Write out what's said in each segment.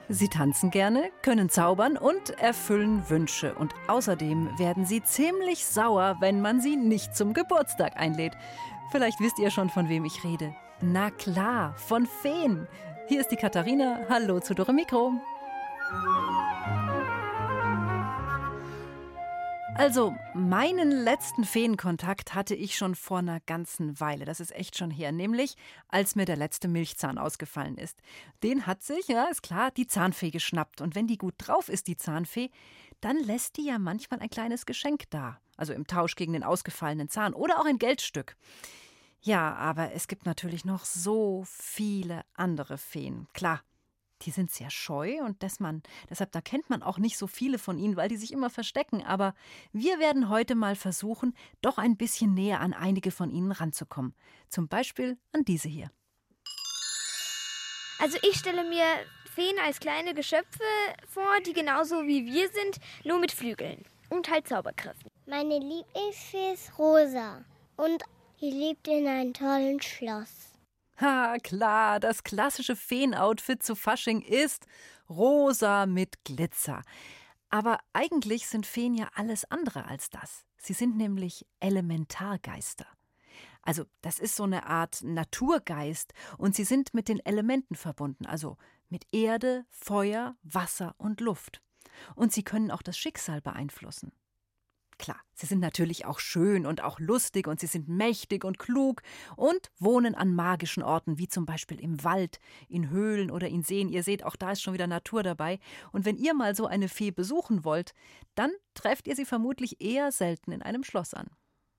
Sie tanzen gerne, können zaubern und erfüllen Wünsche. Und außerdem werden sie ziemlich sauer, wenn man sie nicht zum Geburtstag einlädt. Vielleicht wisst ihr schon, von wem ich rede. Na klar, von Feen. Hier ist die Katharina. Hallo zu Dore Mikro. Also, meinen letzten Feenkontakt hatte ich schon vor einer ganzen Weile. Das ist echt schon her. Nämlich, als mir der letzte Milchzahn ausgefallen ist. Den hat sich, ja, ist klar, die Zahnfee geschnappt. Und wenn die gut drauf ist, die Zahnfee, dann lässt die ja manchmal ein kleines Geschenk da. Also im Tausch gegen den ausgefallenen Zahn oder auch ein Geldstück. Ja, aber es gibt natürlich noch so viele andere Feen. Klar. Die sind sehr scheu und deshalb da kennt man auch nicht so viele von ihnen, weil die sich immer verstecken. Aber wir werden heute mal versuchen, doch ein bisschen näher an einige von ihnen ranzukommen. Zum Beispiel an diese hier. Also ich stelle mir Feen als kleine Geschöpfe vor, die genauso wie wir sind, nur mit Flügeln und halt Zauberkräften. Meine Lieblingsfee ist Rosa und sie lebt in einem tollen Schloss. Ha, klar, das klassische Feenoutfit zu Fasching ist rosa mit Glitzer. Aber eigentlich sind Feen ja alles andere als das. Sie sind nämlich Elementargeister. Also das ist so eine Art Naturgeist und sie sind mit den Elementen verbunden, also mit Erde, Feuer, Wasser und Luft. Und sie können auch das Schicksal beeinflussen. Klar, sie sind natürlich auch schön und auch lustig und sie sind mächtig und klug und wohnen an magischen Orten, wie zum Beispiel im Wald, in Höhlen oder in Seen. Ihr seht, auch da ist schon wieder Natur dabei. Und wenn ihr mal so eine Fee besuchen wollt, dann trefft ihr sie vermutlich eher selten in einem Schloss an.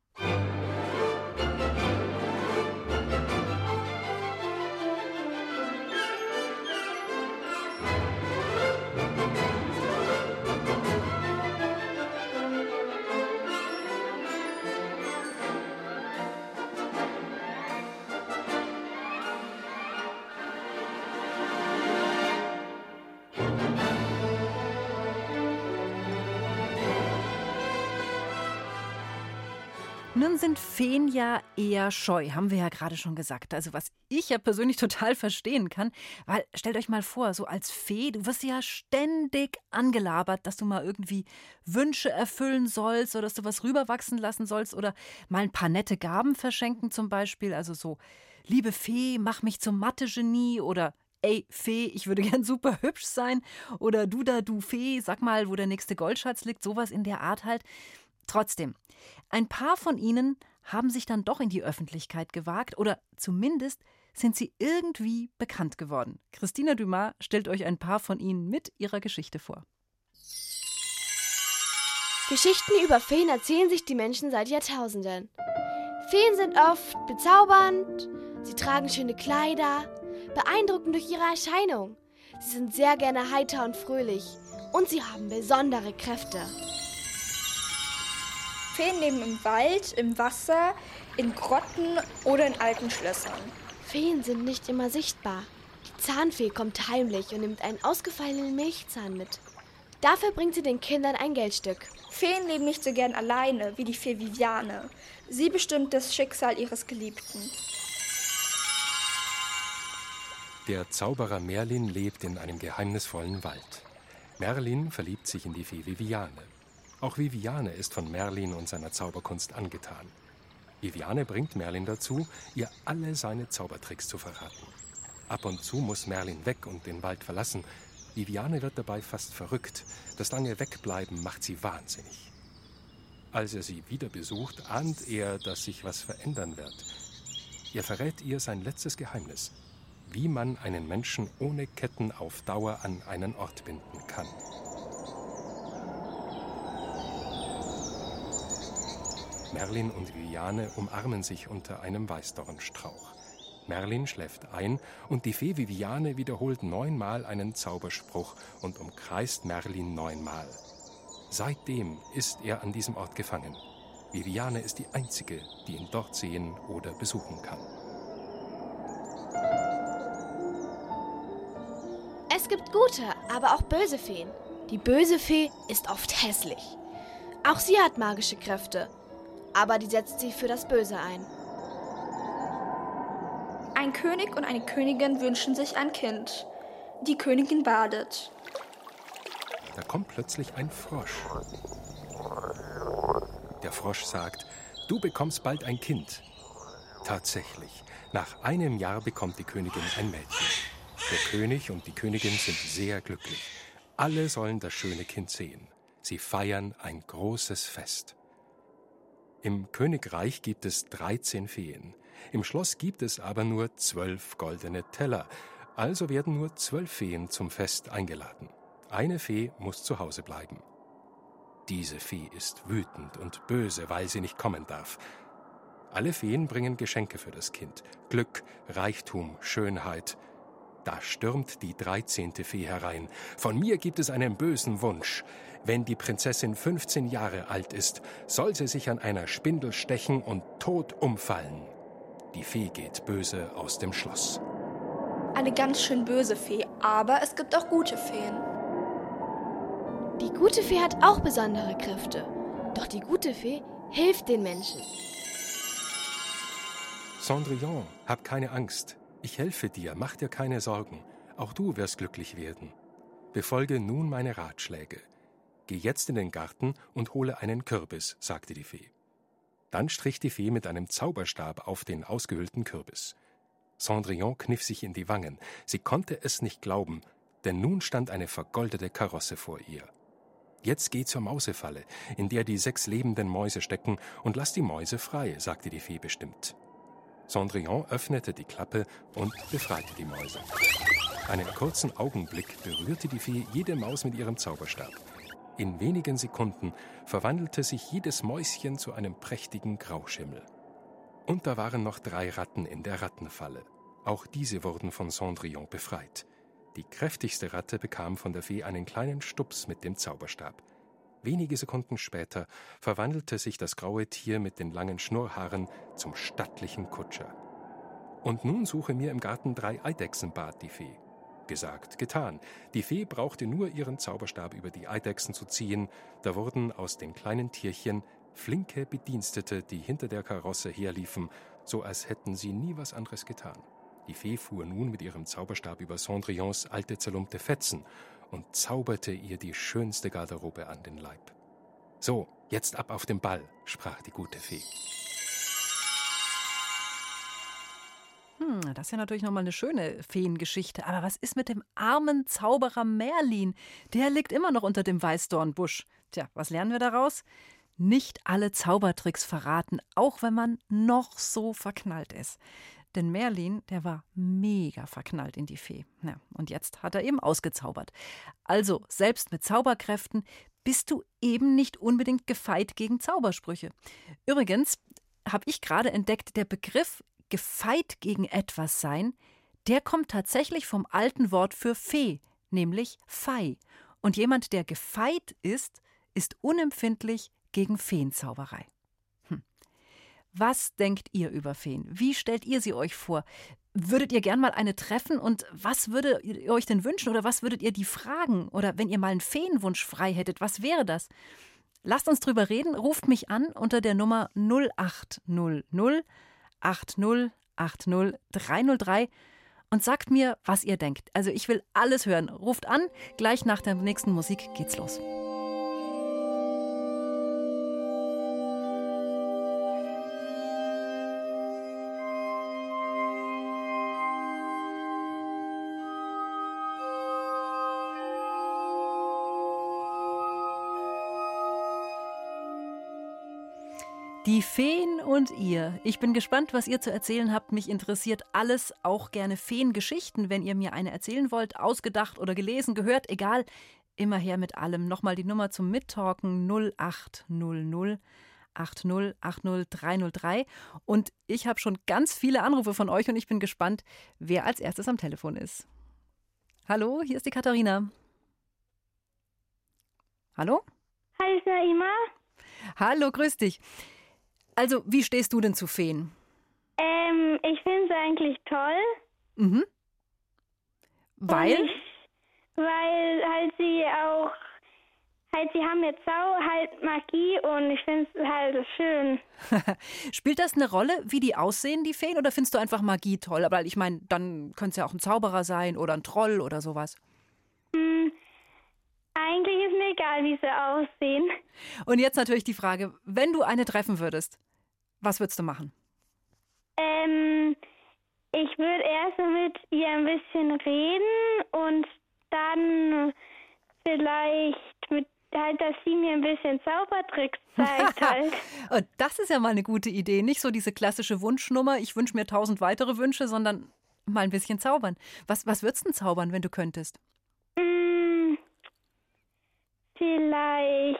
Nun sind Feen ja eher scheu, haben wir ja gerade schon gesagt. Also was ich ja persönlich total verstehen kann, weil stellt euch mal vor, so als Fee, du wirst ja ständig angelabert, dass du mal irgendwie Wünsche erfüllen sollst oder dass du was rüberwachsen lassen sollst oder mal ein paar nette Gaben verschenken zum Beispiel. Also so, liebe Fee, mach mich zum Mathe-Genie oder ey, Fee, ich würde gern super hübsch sein oder du Fee, sag mal, wo der nächste Goldschatz liegt, sowas in der Art halt. Trotzdem, ein paar von ihnen haben sich dann doch in die Öffentlichkeit gewagt oder zumindest sind sie irgendwie bekannt geworden. Christina Dumas stellt euch ein paar von ihnen mit ihrer Geschichte vor. Geschichten über Feen erzählen sich die Menschen seit Jahrtausenden. Feen sind oft bezaubernd, sie tragen schöne Kleider, beeindruckend durch ihre Erscheinung. Sie sind sehr gerne heiter und fröhlich und sie haben besondere Kräfte. Feen leben im Wald, im Wasser, in Grotten oder in alten Schlössern. Feen sind nicht immer sichtbar. Die Zahnfee kommt heimlich und nimmt einen ausgefallenen Milchzahn mit. Dafür bringt sie den Kindern ein Geldstück. Feen leben nicht so gern alleine wie die Fee Viviane. Sie bestimmt das Schicksal ihres Geliebten. Der Zauberer Merlin lebt in einem geheimnisvollen Wald. Merlin verliebt sich in die Fee Viviane. Auch Viviane ist von Merlin und seiner Zauberkunst angetan. Viviane bringt Merlin dazu, ihr alle seine Zaubertricks zu verraten. Ab und zu muss Merlin weg und den Wald verlassen. Viviane wird dabei fast verrückt. Das lange Wegbleiben macht sie wahnsinnig. Als er sie wieder besucht, ahnt er, dass sich was verändern wird. Er verrät ihr sein letztes Geheimnis: wie man einen Menschen ohne Ketten auf Dauer an einen Ort binden kann. Merlin und Viviane umarmen sich unter einem Weißdornstrauch. Merlin schläft ein und die Fee Viviane wiederholt 9-mal einen Zauberspruch und umkreist Merlin 9-mal. Seitdem ist er an diesem Ort gefangen. Viviane ist die einzige, die ihn dort sehen oder besuchen kann. Es gibt gute, aber auch böse Feen. Die böse Fee ist oft hässlich. Auch sie hat magische Kräfte. Aber die setzt sich für das Böse ein. Ein König und eine Königin wünschen sich ein Kind. Die Königin badet. Da kommt plötzlich ein Frosch. Der Frosch sagt, du bekommst bald ein Kind. Tatsächlich, nach einem Jahr bekommt die Königin ein Mädchen. Der König und die Königin sind sehr glücklich. Alle sollen das schöne Kind sehen. Sie feiern ein großes Fest. Im Königreich gibt es 13 Feen. Im Schloss gibt es aber nur 12 goldene Teller. Also werden nur 12 Feen zum Fest eingeladen. Eine Fee muss zu Hause bleiben. Diese Fee ist wütend und böse, weil sie nicht kommen darf. Alle Feen bringen Geschenke für das Kind. Glück, Reichtum, Schönheit. Da stürmt die 13. Fee herein. Von mir gibt es einen bösen Wunsch. Wenn die Prinzessin 15 Jahre alt ist, soll sie sich an einer Spindel stechen und tot umfallen. Die Fee geht böse aus dem Schloss. Eine ganz schön böse Fee, aber es gibt auch gute Feen. Die gute Fee hat auch besondere Kräfte. Doch die gute Fee hilft den Menschen. Cendrillon, hab keine Angst. Ich helfe dir, mach dir keine Sorgen. Auch du wirst glücklich werden. Befolge nun meine Ratschläge. Geh jetzt in den Garten und hole einen Kürbis, sagte die Fee. Dann strich die Fee mit einem Zauberstab auf den ausgehöhlten Kürbis. Cendrillon kniff sich in die Wangen. Sie konnte es nicht glauben, denn nun stand eine vergoldete Karosse vor ihr. Jetzt geh zur Mausefalle, in der die 6 lebenden Mäuse stecken, und lass die Mäuse frei, sagte die Fee bestimmt. Cendrillon öffnete die Klappe und befreite die Mäuse. Einen kurzen Augenblick berührte die Fee jede Maus mit ihrem Zauberstab. In wenigen Sekunden verwandelte sich jedes Mäuschen zu einem prächtigen Grauschimmel. Und da waren noch 3 Ratten in der Rattenfalle. Auch diese wurden von Cendrillon befreit. Die kräftigste Ratte bekam von der Fee einen kleinen Stups mit dem Zauberstab. Wenige Sekunden später verwandelte sich das graue Tier mit den langen Schnurrhaaren zum stattlichen Kutscher. Und nun suche mir im Garten 3 Eidechsen, bat die Fee. Gesagt, getan. Die Fee brauchte nur ihren Zauberstab über die Eidechsen zu ziehen. Da wurden aus den kleinen Tierchen flinke Bedienstete, die hinter der Karosse herliefen, so als hätten sie nie was anderes getan. Die Fee fuhr nun mit ihrem Zauberstab über Cendrillons alte zerlumpte Fetzen und zauberte ihr die schönste Garderobe an den Leib. So, jetzt ab auf den Ball, sprach die gute Fee. Das ist ja natürlich nochmal eine schöne Feengeschichte. Aber was ist mit dem armen Zauberer Merlin? Der liegt immer noch unter dem Weißdornbusch. Tja, was lernen wir daraus? Nicht alle Zaubertricks verraten, auch wenn man noch so verknallt ist. Denn Merlin, der war mega verknallt in die Fee. Ja, und jetzt hat er eben ausgezaubert. Also, selbst mit Zauberkräften bist du eben nicht unbedingt gefeit gegen Zaubersprüche. Übrigens habe ich gerade entdeckt, der Begriff gefeit gegen etwas sein, der kommt tatsächlich vom alten Wort für Fee, nämlich Fei. Und jemand, der gefeit ist unempfindlich gegen Feenzauberei. Was denkt ihr über Feen? Wie stellt ihr sie euch vor? Würdet ihr gern mal eine treffen und was würdet ihr euch denn wünschen oder was würdet ihr die fragen? Oder wenn ihr mal einen Feenwunsch frei hättet, was wäre das? Lasst uns drüber reden, ruft mich an unter der Nummer 0800 80 80 303 und sagt mir, was ihr denkt. Also ich will alles hören. Ruft an, gleich nach der nächsten Musik geht's los. Die Feen und ihr. Ich bin gespannt, was ihr zu erzählen habt. Mich interessiert alles, auch gerne Feengeschichten, wenn ihr mir eine erzählen wollt, ausgedacht oder gelesen, gehört, egal. Immer her mit allem. Nochmal die Nummer zum Mittalken 0800 80 80 303. Und ich habe schon ganz viele Anrufe von euch und ich bin gespannt, wer als erstes am Telefon ist. Hallo, hier ist die Katharina. Hallo? Hi, ist Naima. Hallo, grüß dich. Also, wie stehst du denn zu Feen? Ich finde sie eigentlich toll. Mhm. Weil? Weil halt sie auch halt, sie haben jetzt halt Magie und ich finde es halt schön. Spielt das eine Rolle, wie die aussehen, die Feen, oder findest du einfach Magie toll? Aber ich meine, dann könnte es ja auch ein Zauberer sein oder ein Troll oder sowas. Eigentlich ist mir egal, wie sie aussehen. Und jetzt natürlich die Frage, wenn du eine treffen würdest, was würdest du machen? Ich würde erst mit ihr ein bisschen reden und dann vielleicht dass sie mir ein bisschen Zaubertricks zeigt halt. Und das ist ja mal eine gute Idee. Nicht so diese klassische Wunschnummer, ich wünsche mir 1000 weitere Wünsche, sondern mal ein bisschen zaubern. Was würdest du denn zaubern, wenn du könntest? Vielleicht,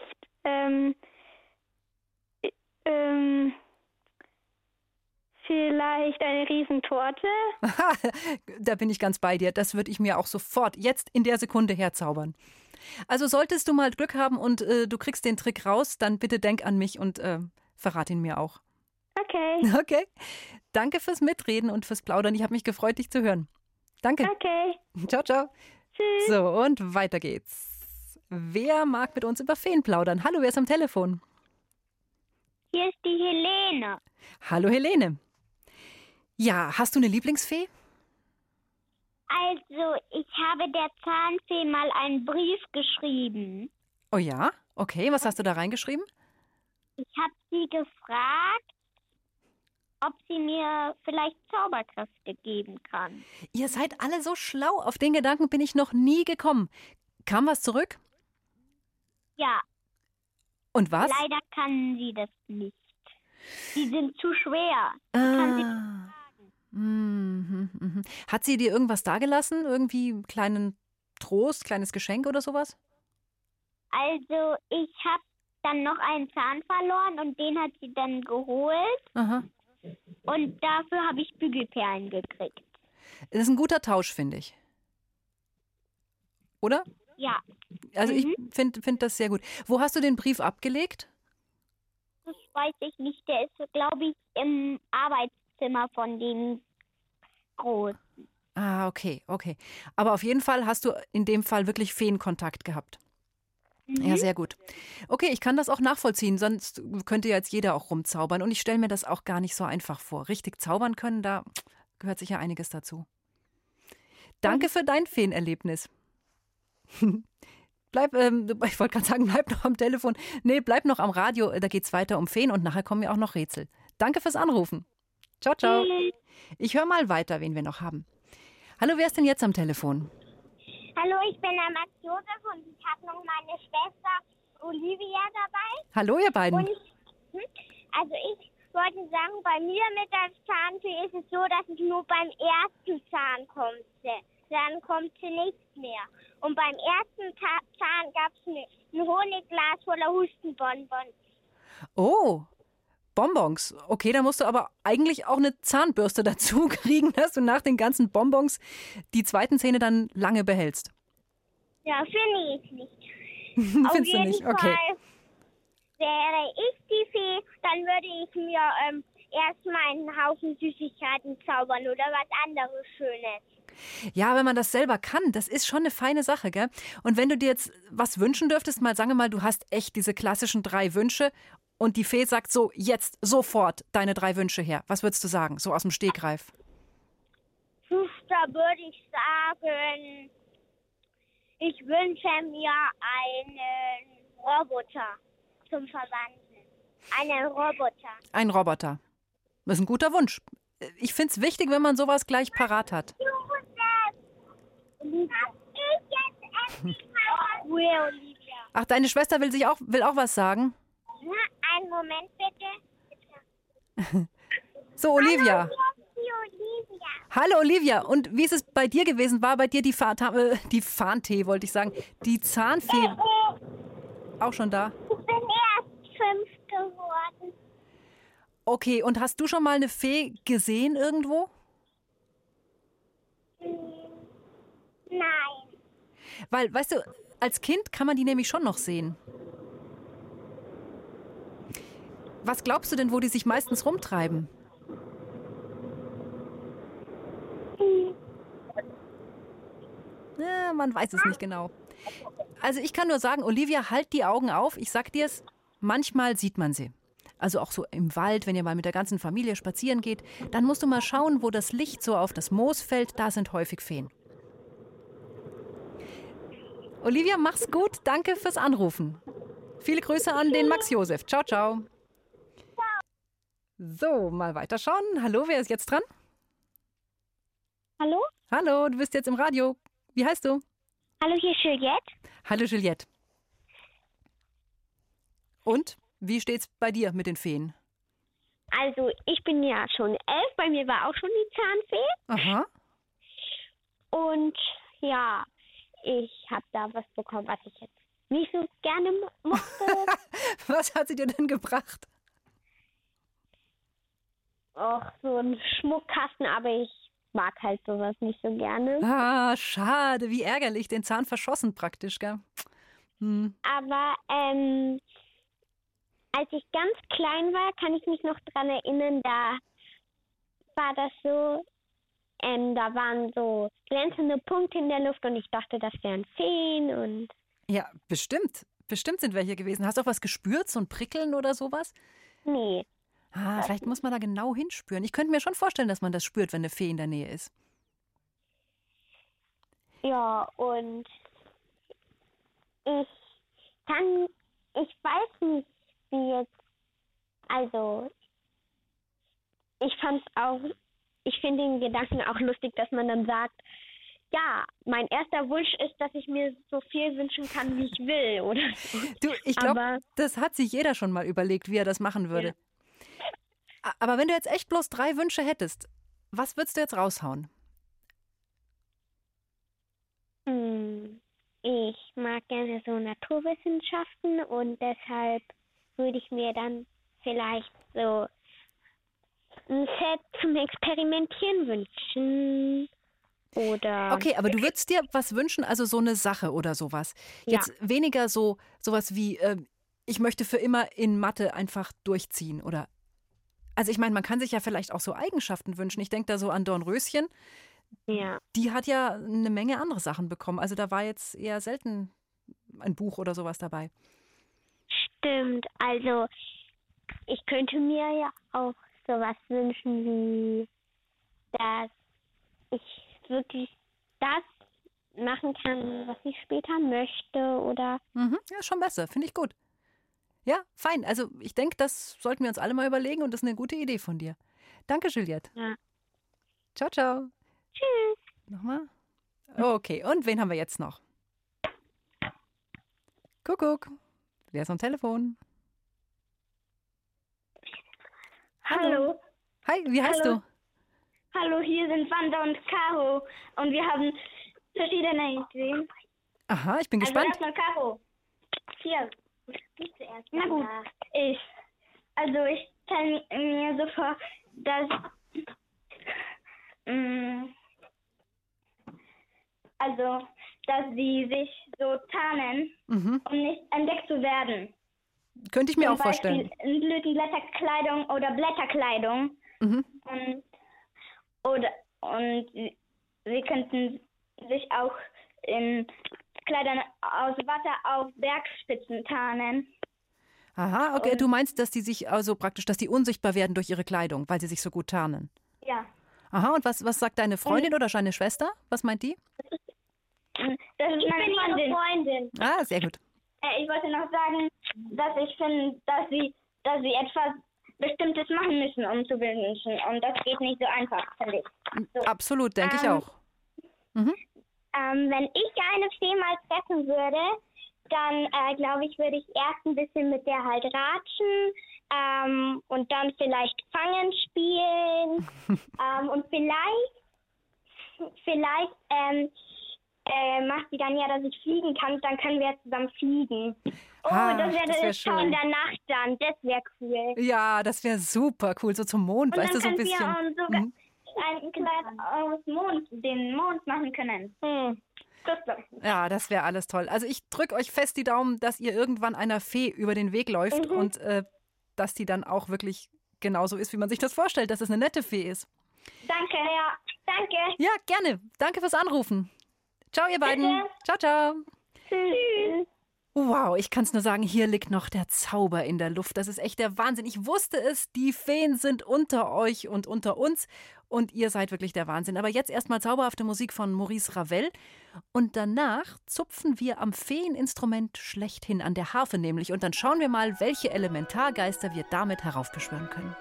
vielleicht eine Riesentorte. Da bin ich ganz bei dir. Das würde ich mir auch sofort jetzt in der Sekunde herzaubern. Also solltest du mal Glück haben und du kriegst den Trick raus, dann bitte denk an mich und verrat ihn mir auch. Okay. Okay. Danke fürs Mitreden und fürs Plaudern. Ich habe mich gefreut, dich zu hören. Danke. Okay. Ciao, ciao. Tschüss. So, und weiter geht's. Wer mag mit uns über Feen plaudern? Hallo, wer ist am Telefon? Hier ist die Helene. Hallo, Helene. Ja, hast du eine Lieblingsfee? Also, ich habe der Zahnfee mal einen Brief geschrieben. Oh ja? Okay, was hast du da reingeschrieben? Ich habe sie gefragt, ob sie mir vielleicht Zauberkräfte geben kann. Ihr seid alle so schlau. Auf den Gedanken bin ich noch nie gekommen. Kam was zurück? Ja, Und was? leider kann sie das nicht. Die sind zu schwer. Kann sie Mhm. Hat sie dir irgendwas dagelassen? Irgendwie einen kleinen Trost, kleines Geschenk oder sowas? Also, ich habe dann noch einen Zahn verloren und den hat sie dann geholt. Aha. Und dafür habe ich Bügelperlen gekriegt. Das ist ein guter Tausch, finde ich. Oder? Ja, Also ich finde das sehr gut. Wo hast du den Brief abgelegt? das weiß ich nicht. Der ist, glaube ich, im Arbeitszimmer von den Großen. Ah, okay. Aber auf jeden Fall hast du in dem Fall wirklich Feenkontakt gehabt. Ja, sehr gut. Okay, ich kann das auch nachvollziehen, sonst könnte ja jetzt jeder auch rumzaubern. Und ich stelle mir das auch gar nicht so einfach vor. Richtig zaubern können, da gehört sicher einiges dazu. Danke für dein Feenerlebnis. Ich wollte gerade sagen, bleib noch am Telefon. Nee, bleib noch am Radio, da geht's weiter um Feen und nachher kommen ja auch noch Rätsel. Danke fürs Anrufen. Ciao, ciao. Ich höre mal weiter, wen wir noch haben. Hallo, wer ist denn jetzt am Telefon? Hallo, ich bin der Max Josef und ich habe noch meine Schwester Olivia dabei. Hallo, ihr beiden. Und ich wollte sagen, bei mir mit der Zahnfee ist es so, dass ich nur beim ersten Zahn kommt. Dann kommt sie nicht mehr. Und beim ersten Zahn gab es ein Honigglas voller Hustenbonbons. Oh, Bonbons. Okay, da musst du aber eigentlich auch eine Zahnbürste dazu kriegen, dass du nach den ganzen Bonbons die zweiten Zähne dann lange behältst. Ja, finde ich nicht. Auf Findest du jeden nicht? Okay. Fall wäre ich die Fee, dann würde ich mir erstmal einen Haufen Süßigkeiten zaubern oder was anderes Schönes. Ja, wenn man das selber kann, das ist schon eine feine Sache, gell? Und wenn du dir jetzt was wünschen dürftest, sagen wir mal, du hast echt diese klassischen 3 Wünsche und die Fee sagt so, jetzt, sofort deine 3 Wünsche her. Was würdest du sagen, so aus dem Stegreif? Da würde ich sagen, ich wünsche mir einen Roboter zum Verwandeln. Einen Roboter. Ein Roboter. Das ist ein guter Wunsch. Ich finde es wichtig, wenn man sowas gleich parat hat. Olivia. Olivia. Ach, deine Schwester will auch was sagen? Einen Moment bitte. So, Olivia. Olivia. Hallo, Olivia. Und wie ist es bei dir gewesen? War bei dir die Fahntee, wollte ich sagen, die Zahnfee auch schon da? Ich bin erst 5 geworden. Okay, und hast du schon mal eine Fee gesehen irgendwo? Nein. Weil, weißt du, als Kind kann man die nämlich schon noch sehen. Was glaubst du denn, wo die sich meistens rumtreiben? Ja, man weiß es nicht genau. Also ich kann nur sagen, Olivia, halt die Augen auf. Ich sag dir's, manchmal sieht man sie. Also auch so im Wald, wenn ihr mal mit der ganzen Familie spazieren geht, dann musst du mal schauen, wo das Licht so auf das Moos fällt. Da sind häufig Feen. Olivia, mach's gut. Danke fürs Anrufen. Viele Grüße an den Max Josef. Ciao, ciao. So, mal weiterschauen. Hallo, wer ist jetzt dran? Hallo? Hallo, du bist jetzt im Radio. Wie heißt du? Hallo, hier ist Juliette. Hallo, Juliette. Und, wie steht's bei dir mit den Feen? Also, ich bin ja schon 11. Bei mir war auch schon die Zahnfee. Aha. Und ja, ich habe da was bekommen, was ich jetzt nicht so gerne mochte. Was hat sie dir denn gebracht? Auch so ein Schmuckkasten, aber ich mag halt sowas nicht so gerne. Ah, schade, wie ärgerlich. Den Zahn verschossen praktisch, gell? Aber als ich ganz klein war, kann ich mich noch dran erinnern, da war das so, da waren so glänzende Punkte in der Luft und ich dachte, das wären Feen und... Ja, bestimmt. Bestimmt sind welche gewesen. Hast du auch was gespürt, so ein Prickeln oder sowas? Nee. Ah, vielleicht muss man da genau hinspüren. Ich könnte mir schon vorstellen, dass man das spürt, wenn eine Fee in der Nähe ist. Ja, und ich weiß nicht, wie jetzt, also, ich finde den Gedanken auch lustig, dass man dann sagt, ja, mein erster Wunsch ist, dass ich mir so viel wünschen kann, wie ich will, oder? Du, ich glaube, das hat sich jeder schon mal überlegt, wie er das machen würde. Ja. Aber wenn du jetzt echt bloß 3 Wünsche hättest, was würdest du jetzt raushauen? Ich mag gerne so Naturwissenschaften und deshalb würde ich mir dann vielleicht so ein Set zum Experimentieren wünschen. Oder okay, aber du würdest dir was wünschen, also so eine Sache oder sowas. Jetzt weniger sowas wie, ich möchte für immer in Mathe einfach durchziehen oder. Also ich meine, man kann sich ja vielleicht auch so Eigenschaften wünschen. Ich denke da so an Dornröschen. Ja. Die hat ja eine Menge andere Sachen bekommen. Also da war jetzt eher selten ein Buch oder sowas dabei. Stimmt. Also ich könnte mir ja auch sowas wünschen wie, dass ich wirklich das machen kann, was ich später möchte oder... Ja, schon besser. Finde ich gut. Ja, fein. Also ich denke, das sollten wir uns alle mal überlegen und das ist eine gute Idee von dir. Danke, Juliette. Ja. Ciao, ciao. Tschüss. Nochmal. Okay, und wen haben wir jetzt noch? Kuckuck. Wer ist am Telefon? Hallo. Hi, wie heißt du? Hallo, hier sind Wanda und Caro und wir haben verschiedene Ideen. Aha, ich bin gespannt. Also erstmal Caro. Hier. Na gut, ich stelle mir so vor, dass sie sich so tarnen, um nicht entdeckt zu werden. Könnte ich mir auch vorstellen. Zum Beispiel in Blütenblätterkleidung oder Blätterkleidung. Und sie könnten sich auch in Kleidern aus Wasser auf Bergspitzen tarnen. Aha, okay. Du meinst, dass die sich also praktisch, dass die unsichtbar werden durch ihre Kleidung, weil sie sich so gut tarnen? Ja. Aha, und was sagt deine Freundin oder deine Schwester? Was meint die? Das ist meine Freundin. Ah, sehr gut. Ich wollte noch sagen, dass ich finde, dass sie etwas Bestimmtes machen müssen, um zu wünschen. Und das geht nicht so einfach, finde ich. So. Absolut, denke ich auch. Wenn ich eine Fee mal treffen würde, dann glaube ich, würde ich erst ein bisschen mit der halt ratschen und dann vielleicht Fangen spielen und vielleicht macht sie dann ja, dass ich fliegen kann, dann können wir zusammen fliegen. Oh, das wäre schön. In der Nacht dann, das wäre cool. Ja, das wäre super cool, so zum Mond, weißt du, so ein bisschen. Und dann können wir sogar ein Kleid aus den Mond machen können. Ja, das wäre alles toll. Also ich drücke euch fest die Daumen, dass ihr irgendwann einer Fee über den Weg läuft und dass die dann auch wirklich genauso ist, wie man sich das vorstellt, dass es eine nette Fee ist. Danke, ja. Danke. Ja, gerne. Danke fürs Anrufen. Ciao, ihr beiden. Bitte. Ciao, ciao. Tschüss. Wow, ich kann es nur sagen, hier liegt noch der Zauber in der Luft. Das ist echt der Wahnsinn. Ich wusste es, die Feen sind unter euch und unter uns und ihr seid wirklich der Wahnsinn. Aber jetzt erstmal zauberhafte Musik von Maurice Ravel und danach zupfen wir am Feeninstrument schlechthin, an der Harfe nämlich. Und dann schauen wir mal, welche Elementargeister wir damit heraufbeschwören können.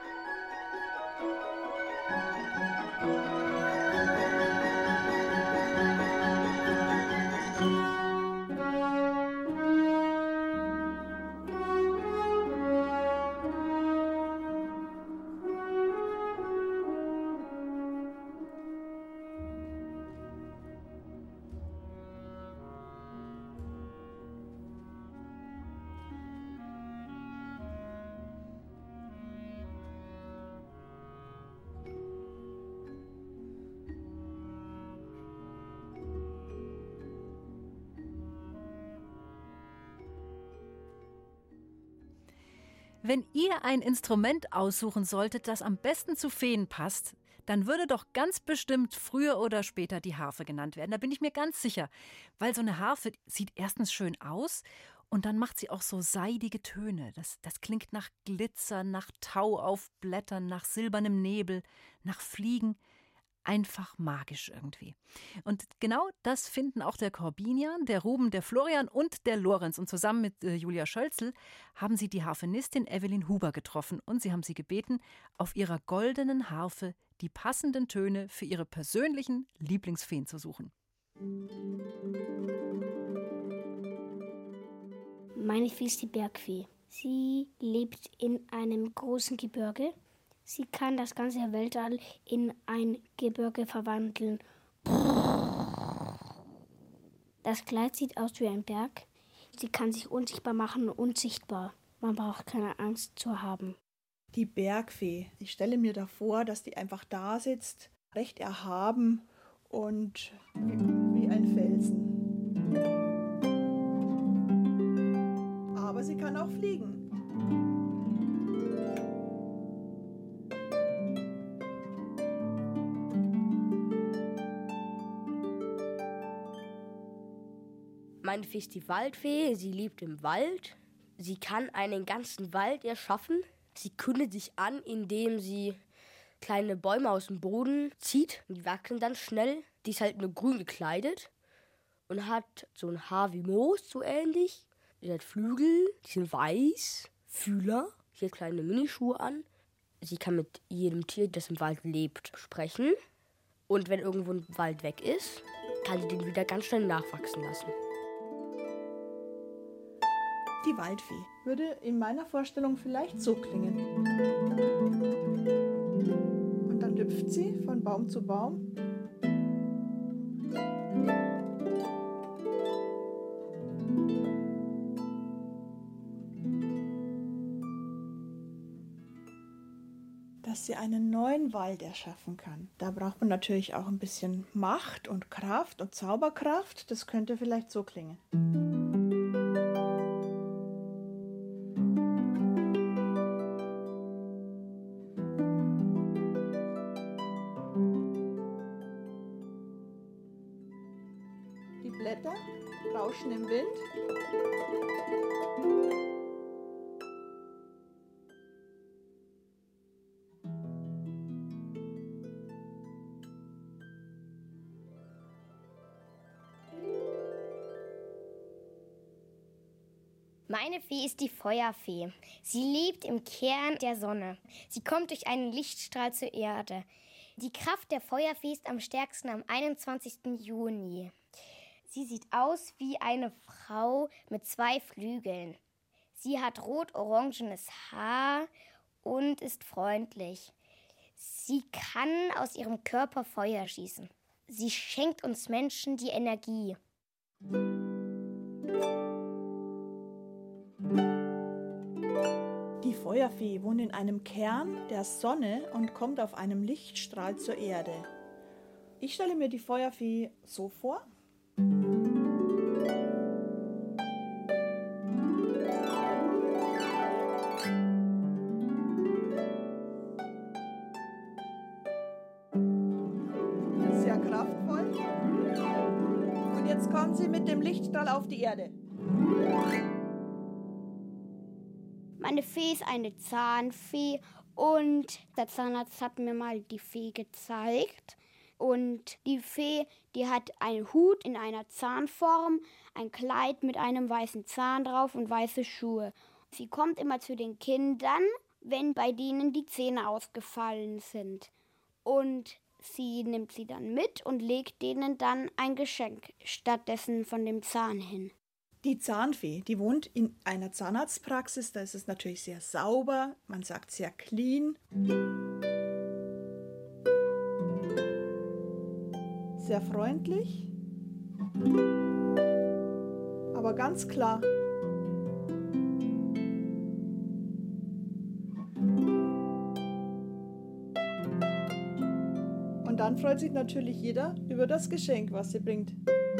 Wenn ihr ein Instrument aussuchen solltet, das am besten zu Feen passt, dann würde doch ganz bestimmt früher oder später die Harfe genannt werden. Da bin ich mir ganz sicher. Weil so eine Harfe sieht erstens schön aus und dann macht sie auch so seidige Töne. Das klingt nach Glitzer, nach Tau auf Blättern, nach silbernem Nebel, nach Fliegen. Einfach magisch irgendwie. Und genau das finden auch der Korbinian, der Ruben, der Florian und der Lorenz. Und zusammen mit Julia Schölzel haben sie die Harfenistin Evelyn Huber getroffen. Und sie haben sie gebeten, auf ihrer goldenen Harfe die passenden Töne für ihre persönlichen Lieblingsfeen zu suchen. Meine Fee ist die Bergfee. Sie lebt in einem großen Gebirge. Sie kann das ganze Weltall in ein Gebirge verwandeln. Das Kleid sieht aus wie ein Berg. Sie kann sich unsichtbar machen, unsichtbar. Man braucht keine Angst zu haben. Die Bergfee. Ich stelle mir da vor, dass die einfach da sitzt, recht erhaben und wie ein Felsen. Aber sie kann auch fliegen. Meine Fee ist die Waldfee, sie lebt im Wald. Sie kann einen ganzen Wald erschaffen. Sie kündet sich an, indem sie kleine Bäume aus dem Boden zieht. Die wachsen dann schnell. Die ist halt nur grün gekleidet und hat so ein Haar wie Moos, so ähnlich. Sie hat Flügel, die sind weiß, Fühler. Sie hat kleine Minischuhe an. Sie kann mit jedem Tier, das im Wald lebt, sprechen. Und wenn irgendwo ein Wald weg ist, kann sie den wieder ganz schnell nachwachsen lassen. Die Waldfee würde in meiner Vorstellung vielleicht so klingen. Und dann hüpft sie von Baum zu Baum. Dass sie einen neuen Wald erschaffen kann. Da braucht man natürlich auch ein bisschen Macht und Kraft und Zauberkraft. Das könnte vielleicht so klingen. Blätter rauschen im Wind. Meine Fee ist die Feuerfee. Sie lebt im Kern der Sonne. Sie kommt durch einen Lichtstrahl zur Erde. Die Kraft der Feuerfee ist am stärksten am 21. Juni. Sie sieht aus wie eine Frau mit 2 Flügeln. Sie hat rot-orangenes Haar und ist freundlich. Sie kann aus ihrem Körper Feuer schießen. Sie schenkt uns Menschen die Energie. Die Feuerfee wohnt in einem Kern der Sonne und kommt auf einem Lichtstrahl zur Erde. Ich stelle mir die Feuerfee so vor. Sehr kraftvoll. Und jetzt jetzt kommen Sie mit dem Lichtstrahl auf die Erde. Meine Fee ist eine Zahnfee und der Zahnarzt hat mir mal die Fee gezeigt. Und die Fee, die hat einen Hut in einer Zahnform, ein Kleid mit einem weißen Zahn drauf und weiße Schuhe. Sie kommt immer zu den Kindern, wenn bei denen die Zähne ausgefallen sind. Und sie nimmt sie dann mit und legt denen dann ein Geschenk stattdessen von dem Zahn hin. Die Zahnfee, die wohnt in einer Zahnarztpraxis, da ist es natürlich sehr sauber, man sagt sehr clean. Sehr freundlich, aber ganz klar. Und dann freut sich natürlich jeder über das Geschenk, was sie bringt.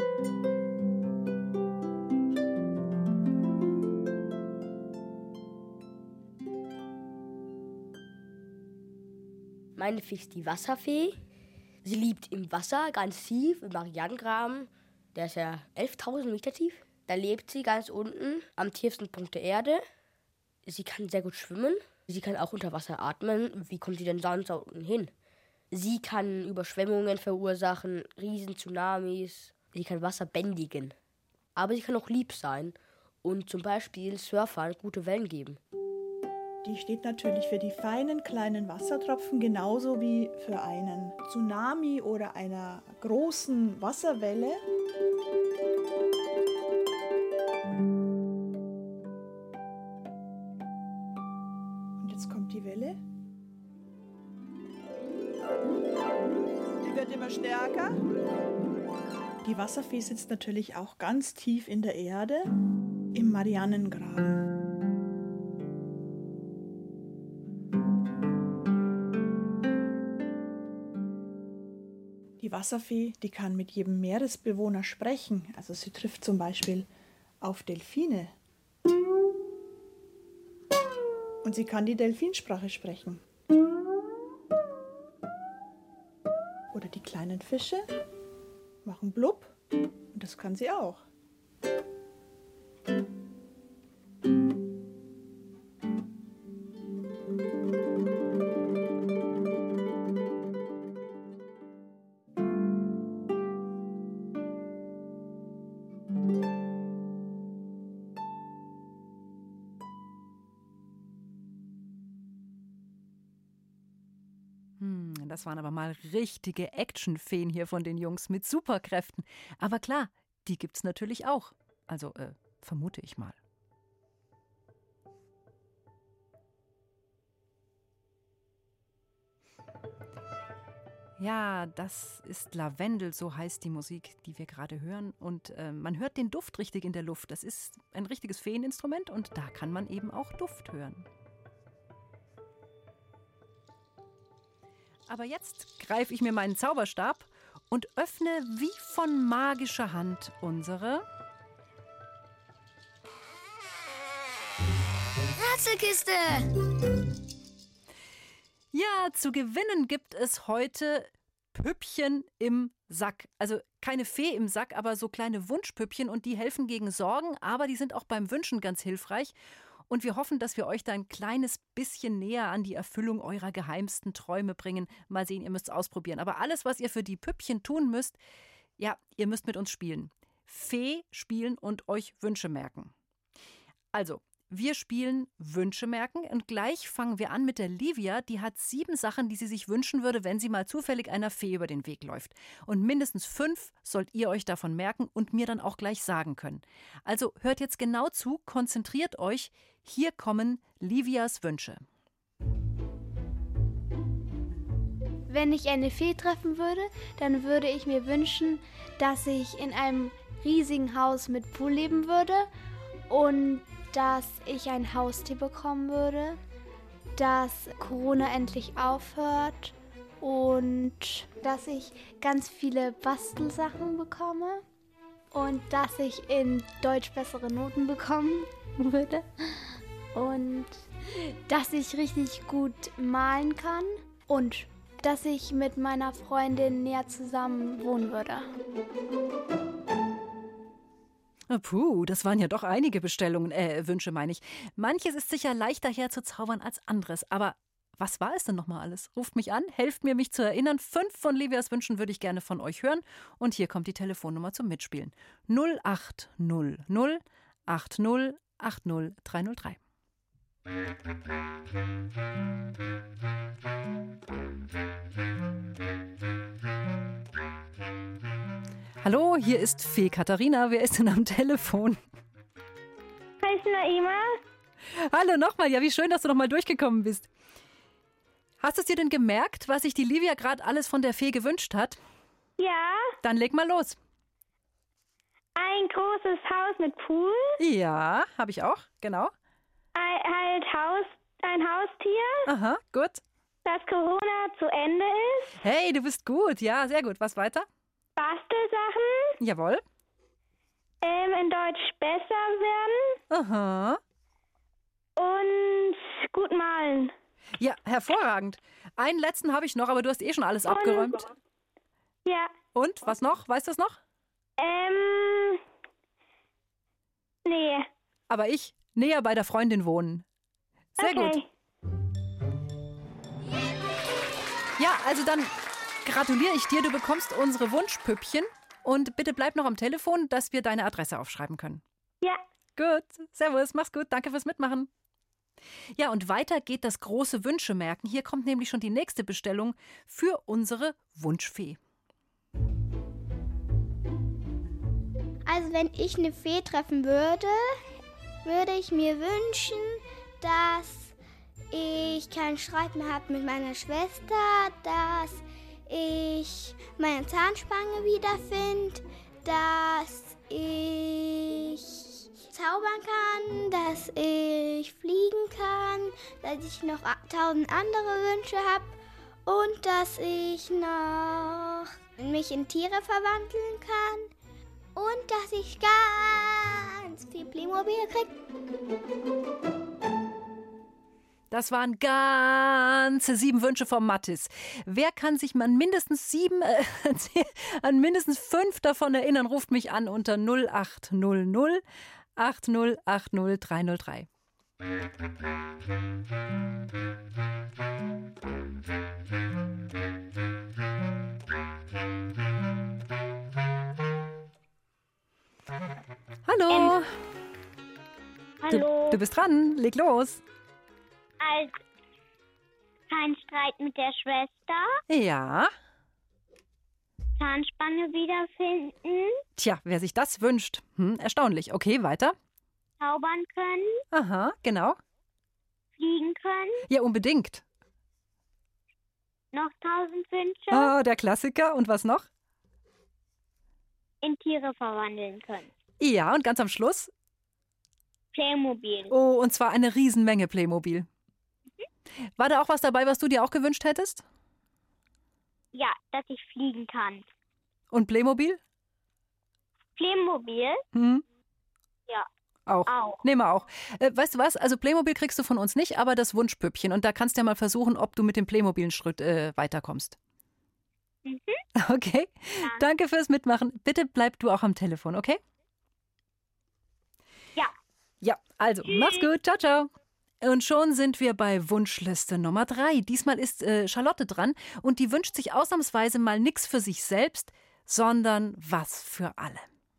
Meine Fee ist die Wasserfee. Sie lebt im Wasser, ganz tief, im Marianengraben. Der ist ja 11.000 Meter tief. Da lebt sie ganz unten, am tiefsten Punkt der Erde. Sie kann sehr gut schwimmen. Sie kann auch unter Wasser atmen. Wie kommt sie denn sonst da unten hin? Sie kann Überschwemmungen verursachen, Riesen-Tsunamis. Sie kann Wasser bändigen. Aber sie kann auch lieb sein und zum Beispiel Surfern gute Wellen geben. Die steht natürlich für die feinen kleinen Wassertropfen, genauso wie für einen Tsunami oder einer großen Wasserwelle. Und jetzt kommt die Welle. Die wird immer stärker. Die Wasserfee sitzt natürlich auch ganz tief in der Erde, im Marianengraben. Die Wasserfee, die kann mit jedem Meeresbewohner sprechen. Also sie trifft zum Beispiel auf Delfine. Und sie kann die Delfinsprache sprechen. Oder die kleinen Fische machen blub. Und das kann sie auch. Das waren aber mal richtige Actionfeen hier von den Jungs mit Superkräften. Aber klar, die gibt's natürlich auch. Also, vermute ich mal. Ja, das ist Lavendel, so heißt die Musik, die wir gerade hören. Und man hört den Duft richtig in der Luft. Das ist ein richtiges Feeninstrument und da kann man eben auch Duft hören. Aber jetzt greife ich mir meinen Zauberstab und öffne wie von magischer Hand unsere Rätselkiste! Ja, zu gewinnen gibt es heute Püppchen im Sack. Also keine Fee im Sack, aber so kleine Wunschpüppchen und die helfen gegen Sorgen, aber die sind auch beim Wünschen ganz hilfreich. Und wir hoffen, dass wir euch da ein kleines bisschen näher an die Erfüllung eurer geheimsten Träume bringen. Mal sehen, ihr müsst es ausprobieren. Aber alles, was ihr für die Püppchen tun müsst, ja, ihr müsst mit uns spielen. Fee spielen und euch Wünsche merken. Also, wir spielen Wünsche merken und gleich fangen wir an mit der Livia. Die hat 7 Sachen, die sie sich wünschen würde, wenn sie mal zufällig einer Fee über den Weg läuft. Und mindestens 5 sollt ihr euch davon merken und mir dann auch gleich sagen können. Also hört jetzt genau zu, konzentriert euch. Hier kommen Livias Wünsche. Wenn ich eine Fee treffen würde, dann würde ich mir wünschen, dass ich in einem riesigen Haus mit Pool leben würde und dass ich ein Haustier bekommen würde, dass Corona endlich aufhört und dass ich ganz viele Bastelsachen bekomme und dass ich in Deutsch bessere Noten bekommen würde und dass ich richtig gut malen kann und dass ich mit meiner Freundin näher zusammen wohnen würde. Puh, das waren ja doch einige Bestellungen, Wünsche meine ich. Manches ist sicher leichter herzuzaubern als anderes. Aber was war es denn nochmal alles? Ruft mich an, helft mir, mich zu erinnern. 5 von Livias Wünschen würde ich gerne von euch hören. Und hier kommt die Telefonnummer zum Mitspielen. 0800 80 80 303. Hallo, hier ist Fee Katharina. Wer ist denn am Telefon? Hi, ist Naima. Hallo nochmal. Ja, wie schön, dass du nochmal durchgekommen bist. Hast du es dir denn gemerkt, was sich die Livia gerade alles von der Fee gewünscht hat? Ja, Dann leg mal los. ein großes Haus mit Pool, Ja, habe ich auch, genau. ein Haustier, Aha, gut. dass Corona zu Ende ist, Hey, du bist gut. Ja, sehr gut. Was weiter? Bastelsachen, Jawohl. in Deutsch besser werden Aha. und gut malen. Ja, hervorragend. Einen letzten habe ich noch, aber du hast eh schon alles abgeräumt. Ja, Und, was noch? Weißt du es noch? nee. Aber ich näher bei der Freundin wohnen. Sehr Okay. gut. Ja, also dann gratuliere ich dir. Du bekommst unsere Wunschpüppchen. Und bitte bleib noch am Telefon, dass wir deine Adresse aufschreiben können. Ja, Gut. Servus, mach's gut. Danke fürs Mitmachen. Ja, und weiter geht das große Wünschemerken. Hier kommt nämlich schon die nächste Bestellung für unsere Wunschfee. Also wenn ich eine Fee treffen würde, würde ich mir wünschen, dass ich keinen Streit mehr habe mit meiner Schwester, dass ich meine Zahnspange wiederfinde, dass ich zaubern kann, dass ich fliegen kann, dass ich noch 1000 andere Wünsche habe und dass ich noch mich in Tiere verwandeln kann. Und dass ich ganz viel Playmobil krieg. Das waren ganze 7 Wünsche vom Mattis. Wer kann sich an mindestens 5 davon erinnern, ruft mich an unter 0800 80 80 303. Hallo. hallo. Du bist dran. Leg los. Also, kein Streit mit der Schwester, Ja. Zahnspange wiederfinden, Tja, wer sich das wünscht. Erstaunlich. Okay, weiter. zaubern können, Aha, genau. fliegen können, Ja, unbedingt. noch 1000 Wünsche, Oh, der Klassiker. Und was noch? in Tiere verwandeln können. Ja, und ganz am Schluss? Playmobil. Oh, und zwar eine Riesenmenge Playmobil. War da auch was dabei, was du dir auch gewünscht hättest? Ja, dass ich fliegen kann. Und Playmobil? Playmobil? Ja, Auch. Nehmen wir auch. Weißt du was? Also Playmobil kriegst du von uns nicht, aber das Wunschpüppchen. Und da kannst du ja mal versuchen, ob du mit dem Playmobil-Schritt weiterkommst. Okay. Danke fürs Mitmachen. Bitte bleib du auch am Telefon, okay? Ja. Ja, also, mach's gut. Ciao, ciao. Und schon sind wir bei Wunschliste Nummer 3. Diesmal ist Charlotte dran und die wünscht sich ausnahmsweise mal nichts für sich selbst, sondern was für alle.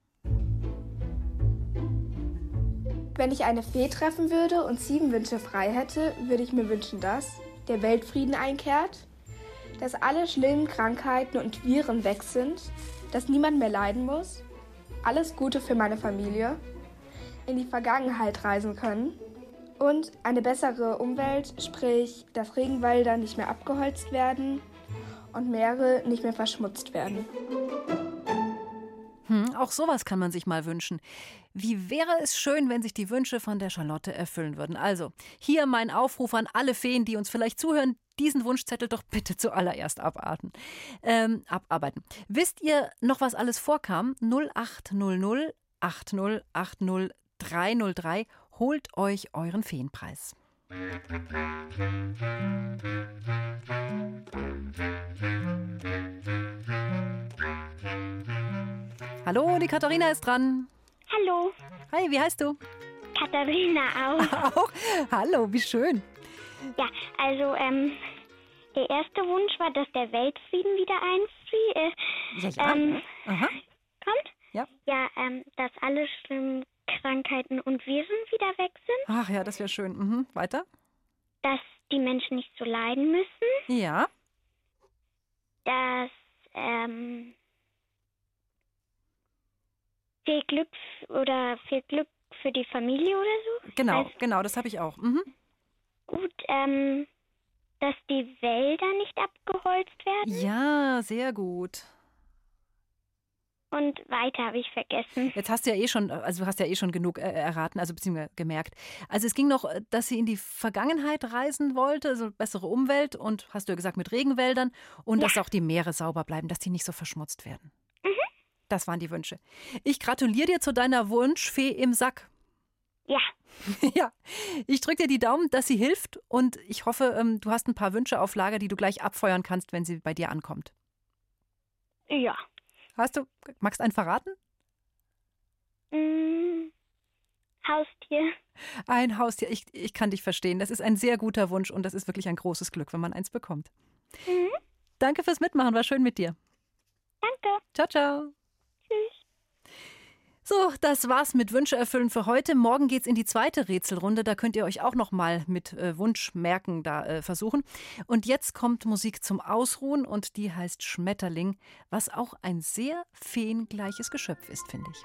Wenn ich eine Fee treffen würde und 7 Wünsche frei hätte, würde ich mir wünschen, dass der Weltfrieden einkehrt, dass alle schlimmen Krankheiten und Viren weg sind, dass niemand mehr leiden muss, alles Gute für meine Familie, in die Vergangenheit reisen können und eine bessere Umwelt, sprich, dass Regenwälder nicht mehr abgeholzt werden und Meere nicht mehr verschmutzt werden. Auch sowas kann man sich mal wünschen. Wie wäre es schön, wenn sich die Wünsche von der Charlotte erfüllen würden? Also, hier mein Aufruf an alle Feen, die uns vielleicht zuhören, diesen Wunschzettel doch bitte zuallererst abarbeiten. Wisst ihr noch, was alles vorkam? 0800 80 80 303. Holt euch euren Feenpreis. Hallo, die Katharina ist dran. Hallo. Hi, wie heißt du? Katharina auch. Auch? Hallo, wie schön. Ja, also der erste Wunsch war, dass der Weltfrieden wieder Aha. kommt. Ja. Ja, dass alle schlimmen Krankheiten und Viren wieder weg sind. Ach ja, das wäre schön. Weiter? Dass die Menschen nicht so leiden müssen. Ja. Dass viel Glück für die Familie oder so. Genau, das habe ich auch. Gut, dass die Wälder nicht abgeholzt werden. Ja, sehr gut. Und weiter habe ich vergessen. Jetzt hast du ja eh schon genug erraten, also beziehungsweise gemerkt. Also es ging noch, dass sie in die Vergangenheit reisen wollte, also bessere Umwelt und, hast du ja gesagt, mit Regenwäldern und dass auch die Meere sauber bleiben, dass die nicht so verschmutzt werden. Das waren die Wünsche. Ich gratuliere dir zu deiner Wunschfee im Sack. Ja. Ja, ich drücke dir die Daumen, dass sie hilft und ich hoffe, du hast ein paar Wünsche auf Lager, die du gleich abfeuern kannst, wenn sie bei dir ankommt. Ja. Magst du einen verraten? Haustier. Ein Haustier, ich kann dich verstehen. Das ist ein sehr guter Wunsch und das ist wirklich ein großes Glück, wenn man eins bekommt. Danke fürs Mitmachen, war schön mit dir. Danke. Ciao, ciao. Tschüss. So, das war's mit Wünsche erfüllen für heute. Morgen geht's in die zweite Rätselrunde. Da könnt ihr euch auch noch mal mit Wunschmerken versuchen. Und jetzt kommt Musik zum Ausruhen und die heißt Schmetterling, was auch ein sehr feengleiches Geschöpf ist, finde ich.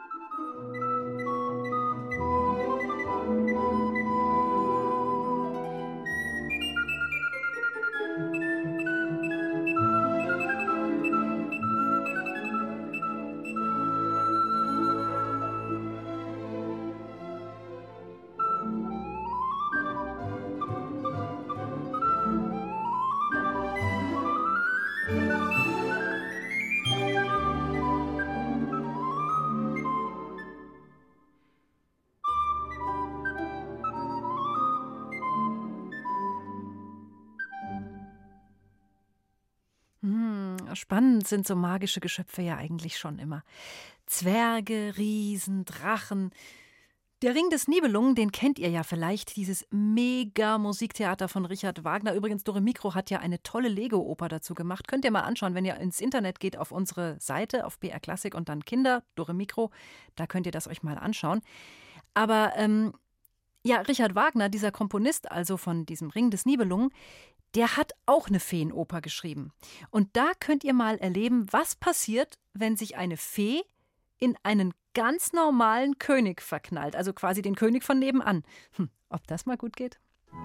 Spannend sind so magische Geschöpfe ja eigentlich schon immer. Zwerge, Riesen, Drachen. Der Ring des Nibelungen, den kennt ihr ja vielleicht, dieses Mega-Musiktheater von Richard Wagner. Übrigens, Dore Mikro hat ja eine tolle Lego-Oper dazu gemacht. Könnt ihr mal anschauen, wenn ihr ins Internet geht auf unsere Seite, auf BR Klassik und dann Kinder, Dore Mikro, da könnt ihr das euch mal anschauen. Aber Richard Wagner, dieser Komponist also von diesem Ring des Nibelungen, der hat auch eine Feenoper geschrieben. Und da könnt ihr mal erleben, was passiert, wenn sich eine Fee in einen ganz normalen König verknallt. Also quasi den König von nebenan. Ob das mal gut geht?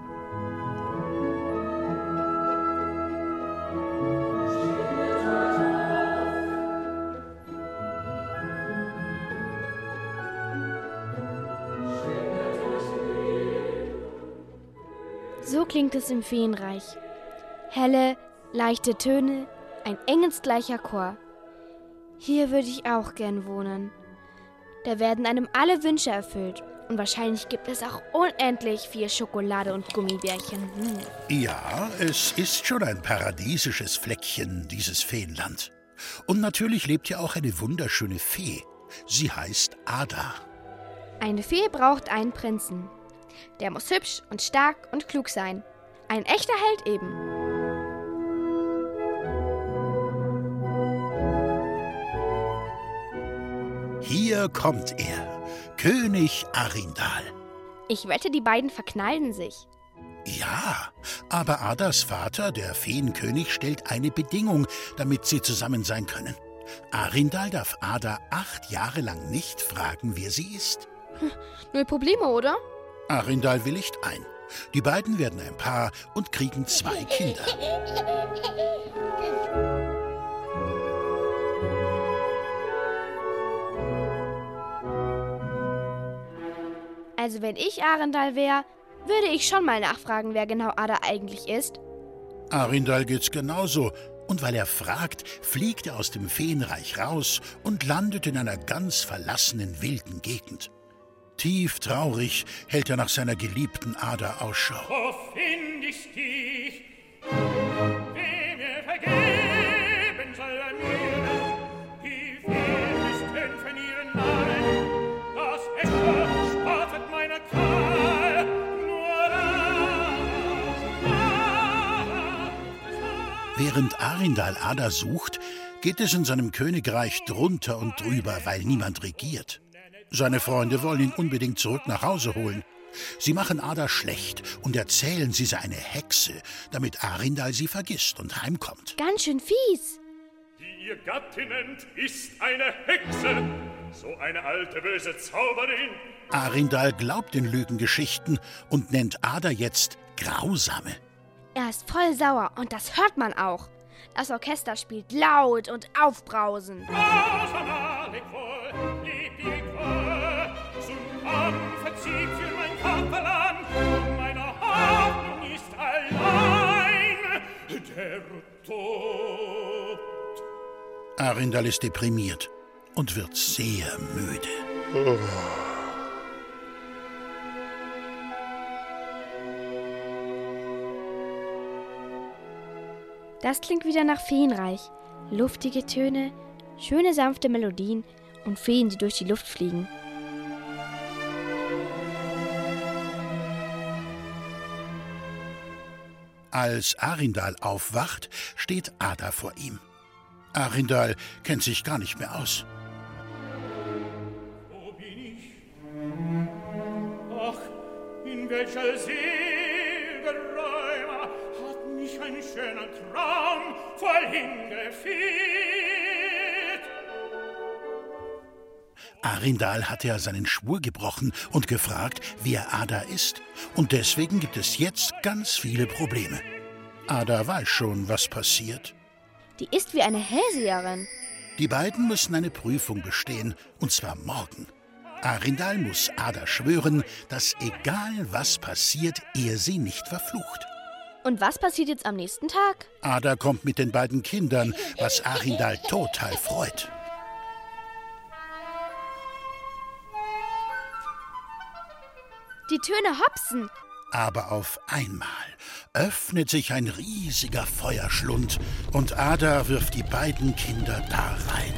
So klingt es im Feenreich. Helle, leichte Töne, ein engelsgleicher Chor. Hier würde ich auch gern wohnen. Da werden einem alle Wünsche erfüllt. Und wahrscheinlich gibt es auch unendlich viel Schokolade und Gummibärchen. Ja, es ist schon ein paradiesisches Fleckchen, dieses Feenland. Und natürlich lebt hier auch eine wunderschöne Fee. Sie heißt Ada. Eine Fee braucht einen Prinzen. Der muss hübsch und stark und klug sein. Ein echter Held eben. Hier kommt er, König Arindal. Ich wette, die beiden verknallen sich. Ja, aber Adas Vater, der Feenkönig, stellt eine Bedingung, damit sie zusammen sein können. Arindal darf Ada 8 Jahre lang nicht fragen, wer sie ist. Null Probleme, oder? Arindal willigt ein. Die beiden werden ein Paar und kriegen 2 Kinder. Also wenn ich Arindal wäre, würde ich schon mal nachfragen, wer genau Ada eigentlich ist. Arindal geht's genauso. Und weil er fragt, fliegt er aus dem Feenreich raus und landet in einer ganz verlassenen, wilden Gegend. Tief traurig hält er nach seiner geliebten Ada Ausschau. Wo find ich dich? Wem mir vergeben soll er mir? Die Feen ist von ihren Namen, das Während Arindal Ada sucht, geht es in seinem Königreich drunter und drüber, weil niemand regiert. Seine Freunde wollen ihn unbedingt zurück nach Hause holen. Sie machen Ada schlecht und erzählen, sie sei eine Hexe, damit Arindal sie vergisst und heimkommt. Ganz schön fies. Die ihr Gattin nennt, ist eine Hexe, so eine alte böse Zauberin. Arindal glaubt den Lügengeschichten und nennt Ada jetzt Grausame. Er ist voll sauer und das hört man auch. Das Orchester spielt laut und aufbrausend. Zum Kampfe zieht für mein Vaterland, und meine Hoffnung ist allein der Tod. Arindal ist deprimiert und wird sehr müde. Das klingt wieder nach Feenreich. Luftige Töne, schöne sanfte Melodien und Feen, die durch die Luft fliegen. Als Arindal aufwacht, steht Ada vor ihm. Arindal kennt sich gar nicht mehr aus. Wo bin ich? Ach, in welcher seliger Räume hat mich ein schöner Traum vorhin geführt. Arindal hatte ja seinen Schwur gebrochen und gefragt, wer Ada ist. Und deswegen gibt es jetzt ganz viele Probleme. Ada weiß schon, was passiert. Die ist wie eine Hellseherin. Die beiden müssen eine Prüfung bestehen, und zwar morgen. Arindal muss Ada schwören, dass egal was passiert, er sie nicht verflucht. Und was passiert jetzt am nächsten Tag? Ada kommt mit den beiden Kindern, was Arindal total freut. Die Töne hopsen. Aber auf einmal öffnet sich ein riesiger Feuerschlund und Ada wirft die beiden Kinder da rein.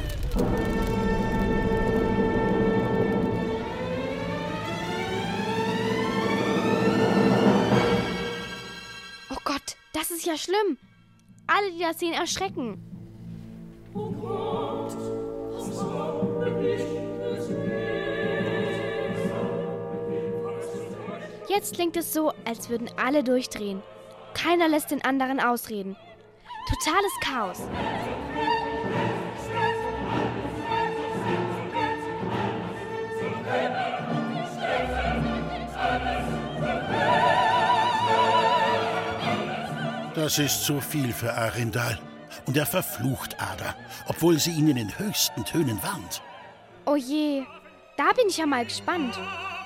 Oh Gott, das ist ja schlimm. Alle, die das sehen, erschrecken. Oh Gott, was habe ich Jetzt klingt es so, als würden alle durchdrehen. Keiner lässt den anderen ausreden. Totales Chaos. Das ist zu viel für Arindal. Und er verflucht Ada, obwohl sie ihn in den höchsten Tönen warnt. Oh je, da bin ich ja mal gespannt.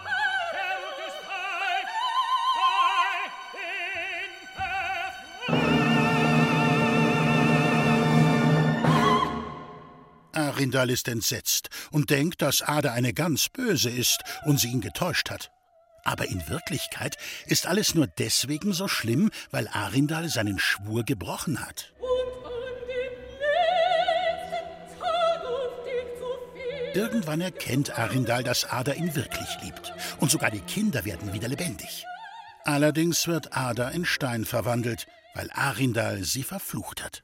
Arindal ist entsetzt und denkt, dass Ada eine ganz böse ist und sie ihn getäuscht hat. Aber in Wirklichkeit ist alles nur deswegen so schlimm, weil Arindal seinen Schwur gebrochen hat. Irgendwann erkennt Arindal, dass Ada ihn wirklich liebt. Und sogar die Kinder werden wieder lebendig. Allerdings wird Ada in Stein verwandelt, weil Arindal sie verflucht hat.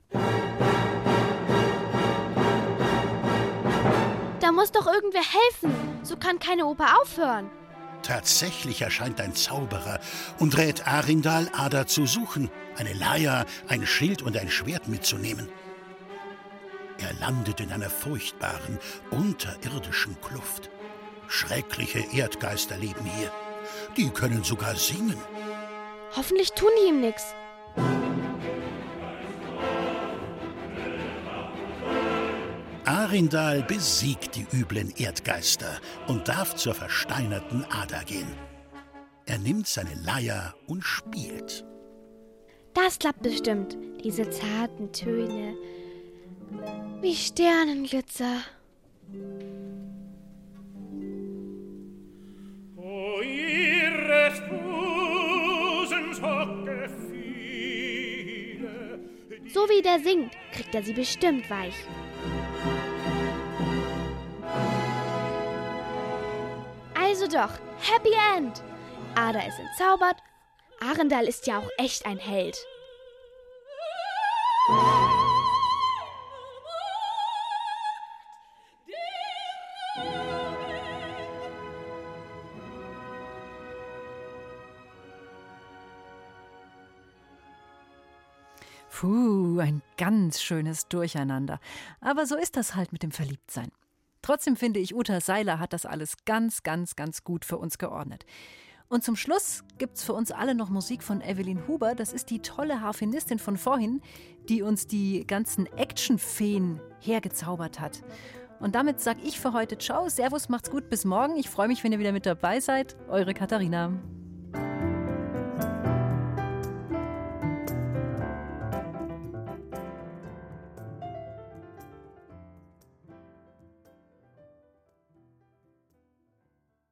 Da muss doch irgendwer helfen. So kann keine Oper aufhören. Tatsächlich erscheint ein Zauberer und rät Arindal, Ada zu suchen, eine Leier, ein Schild und ein Schwert mitzunehmen. Er landet in einer furchtbaren, unterirdischen Kluft. Schreckliche Erdgeister leben hier. Die können sogar singen. Hoffentlich tun die ihm nichts. Arindal besiegt die üblen Erdgeister und darf zur versteinerten Ada gehen. Er nimmt seine Leier und spielt. Das klappt bestimmt. Diese zarten Töne. Wie Sternenglitzer. O ihres Busens Hocke viele. So wie der singt, kriegt er sie bestimmt weich. Also doch, Happy End! Ada ist entzaubert. Arindal ist ja auch echt ein Held. Puh, ein ganz schönes Durcheinander. Aber so ist das halt mit dem Verliebtsein. Trotzdem finde ich, Uta Seiler hat das alles ganz, ganz, ganz gut für uns geordnet. Und zum Schluss gibt's für uns alle noch Musik von Evelyn Huber. Das ist die tolle Harfenistin von vorhin, die uns die ganzen Actionfeen hergezaubert hat. Und damit sage ich für heute Ciao, Servus, macht's gut, bis morgen. Ich freue mich, wenn ihr wieder mit dabei seid. Eure Katharina.